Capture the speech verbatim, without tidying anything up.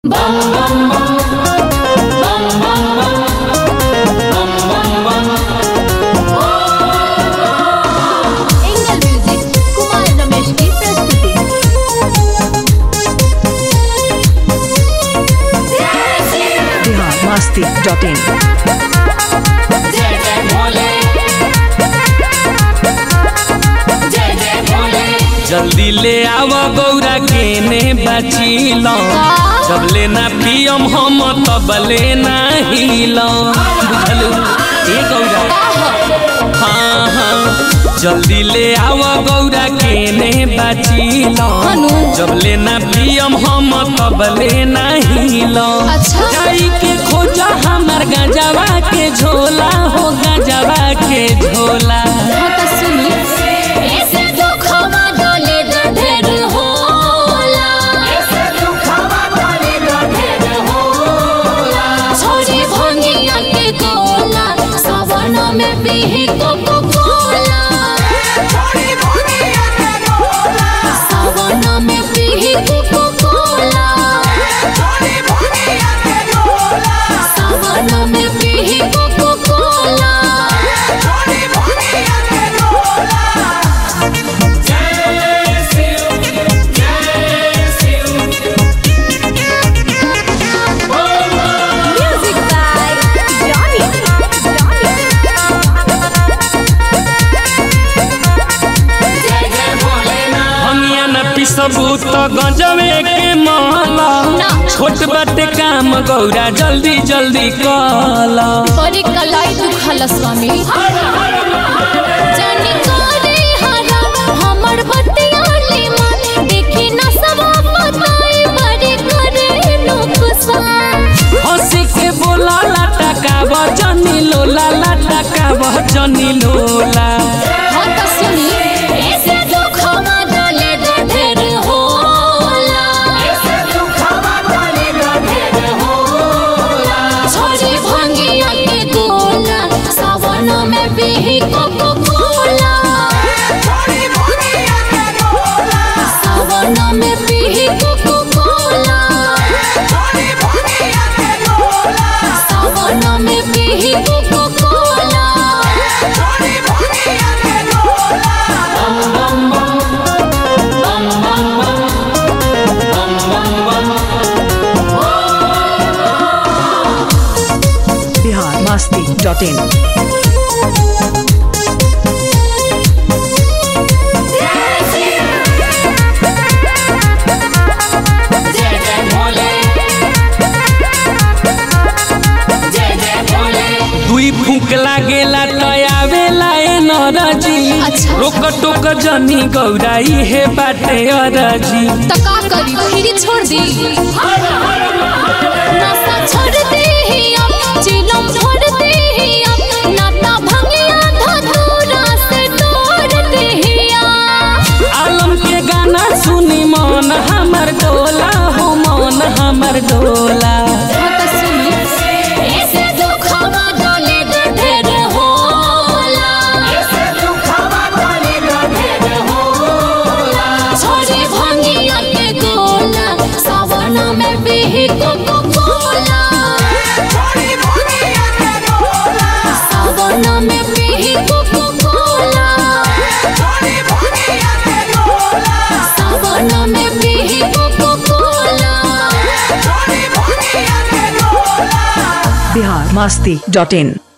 Bum bum bum bum bum bum bum bum Angle Music Kumar Ramesh की प्रस्तुति। Bihar Masti dot in. जय जय भोले जय जय भोले जल्दी ले आवा गौरा केने बचिलो जब लेना पियम हम तब लेना हिलो बुझलू ए गौरा हाँ हाँ जल्दी ले आवा गौरा केने बचिलो जब लेना पियम हम तब लेना हिलो जाई के खोजा हमार गजवा के झोला हो गजवा के झोला सबूत गंजवे के माला छोट बाटे काम गौरा जल्दी जल्दी कला बड़ी कलाई दुखल स्वामी जानी करे हरा हमर बतिया ले मन देखी ना सब बताई बड़ी करे नुकसान हंसी के बोला लाटा का वजनी लोला लाटा का वजनी लोला हां त सुनी ऐसे दुखवा डले ढेर होला ऐसे दुखवा डले ढेर होला छोरी भांगिया के गोला सावन में बिही कोको कोला छोरी भांगिया के गोला सावन में बिही कोको कोला छोरी भांगिया के गोला सावन में बिही कोको कोला छोरी भांगिया के गोला bum bum bum bum bum bum bum bum Bihar Masti dot in. जय जय भोले जय जय भोले दुई फूक लागेला तो आवेला ए नरजी अच्छा। रोक टोक जनी गौराई हे बाटे अरजी त का करी फिर छोड़ दी नशा छोड़ दे ही अब चिलम छोड़ दे ही अब नाता भंगिया धधूरा से तोड़ दे ही आलम के गाना सुनी मन हमर डोला हो मन हमर डोला मत सुनी ऐसे दुखवा डोले ढेर होला ऐसे दुखवा डोले ढेर होला छोरी भंगिया के गोला सावन में बिही कोको कोला छोरी भंगिया के गोला सावन में बिही कोको कोला छोरी भंगिया के गोला सावन में बिही कोको कोला छोरी भंगिया के गोला बिहार मस्ती डॉट इन।